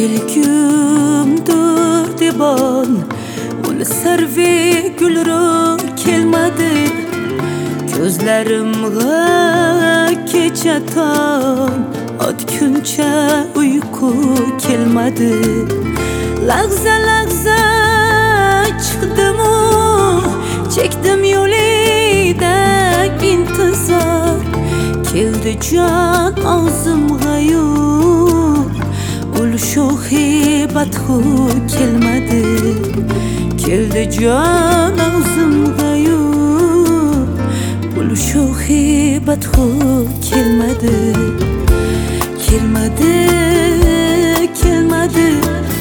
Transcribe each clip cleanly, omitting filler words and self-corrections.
kelgumdur debon ul sarvi gulru kelmadi ko'zlarimga kecha tong otguncha uyqu kelmadi lahza lahza chiqdimu chekdim yo'lida intizor keldi jon og'zimga yo'q ul sho'xi badxu kelmadi keldi jon og'zimga yo'q ul sho'xi badxu kelmadi kelmadi kelmadi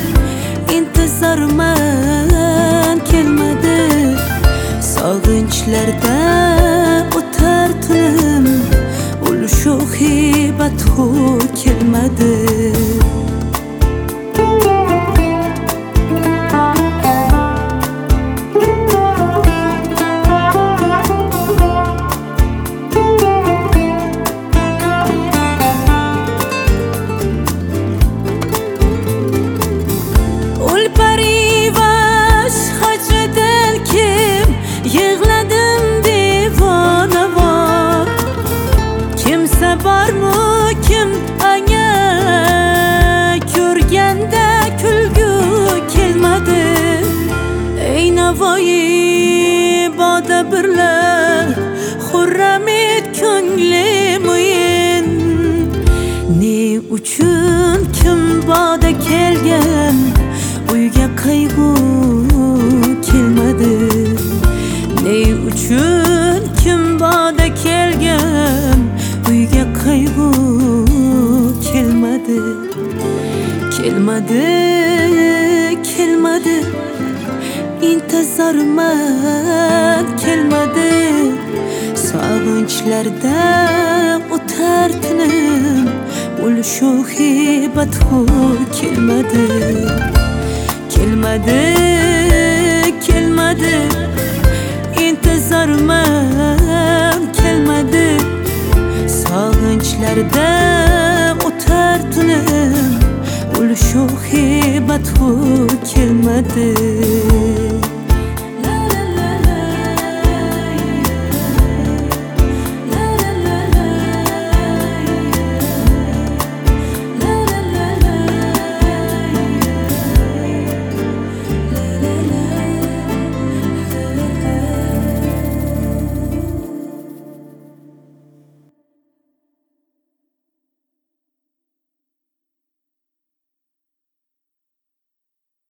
intizorman kelmadi sog'inchlarda o'tar tunim ul sho'xi badxu kelmadi bormi kim anga ko'rganda kulgu kelmadi ey navoiy boda birla xurram et ko'nglim o'yin ne uchun kim boda kelgan uyga qayg'u kelmadi ne uchun kim boda kelgan uyga qayg'u kelmadi kelmadi kelmadi intizorman kelmadi sog'inchlarda o'tar tunim ul sho'xi badxu kelmadi kelmadi kelmadi intizorman kelmadi sog'inchlarda o'tar tunim ul sho'xi badxu kelmadi